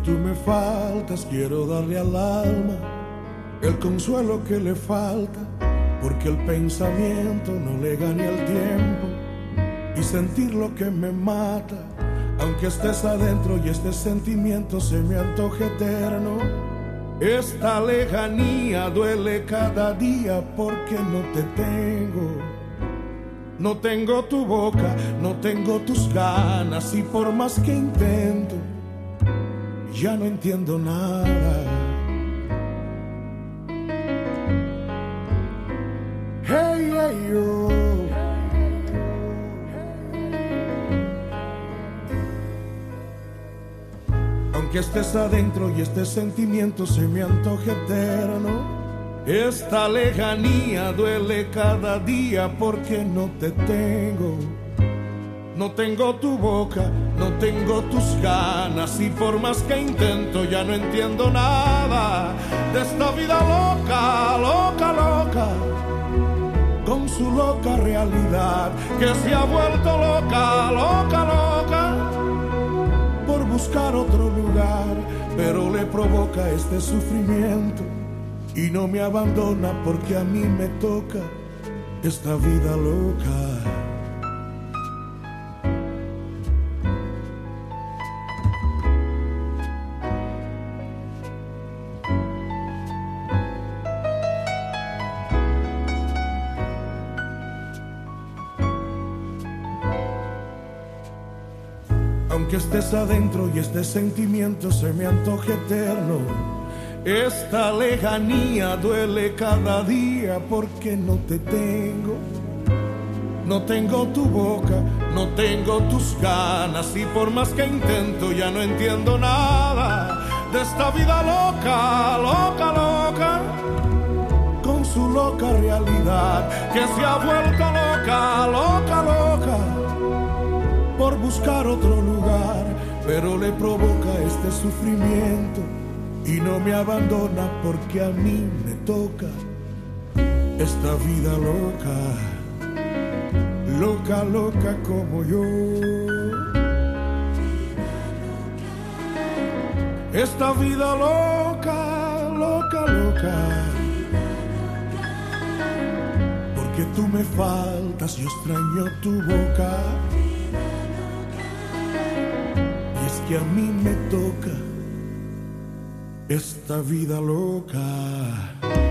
tú me faltas, quiero darle al alma el consuelo que le falta, porque el pensamiento no le gane al tiempo y sentir lo que me mata, aunque estés adentro y este sentimiento se me antoje eterno. Esta lejanía duele cada día porque no te tengo. No tengo tu boca, no tengo tus ganas, y por más que intento, ya no entiendo nada. Hey, hey, yo. Aunque estés adentro y este sentimiento se me antoje eterno, esta lejanía duele cada día porque no te tengo. No tengo tu boca, no tengo tus ganas, y por más que intento ya no entiendo nada de esta vida loca, loca, loca, con su loca realidad que se ha vuelto loca, loca, loca, por buscar otro lugar, pero le provoca este sufrimiento y no me abandona porque a mí me toca esta vida loca. Aunque estés adentro y este sentimiento se me antoje eterno, esta lejanía duele cada día porque no te tengo. No tengo tu boca, no tengo tus ganas, y por más que intento ya no entiendo nada de esta vida loca, loca, loca, con su loca realidad que se ha vuelto loca, loca, loca, por buscar otro lugar, pero le provoca este sufrimiento y no me abandona porque a mí me toca esta vida loca, loca, loca como yo. Esta vida loca, loca, loca, porque tú me faltas, yo extraño tu boca, y es que a mí me toca esta vida loca.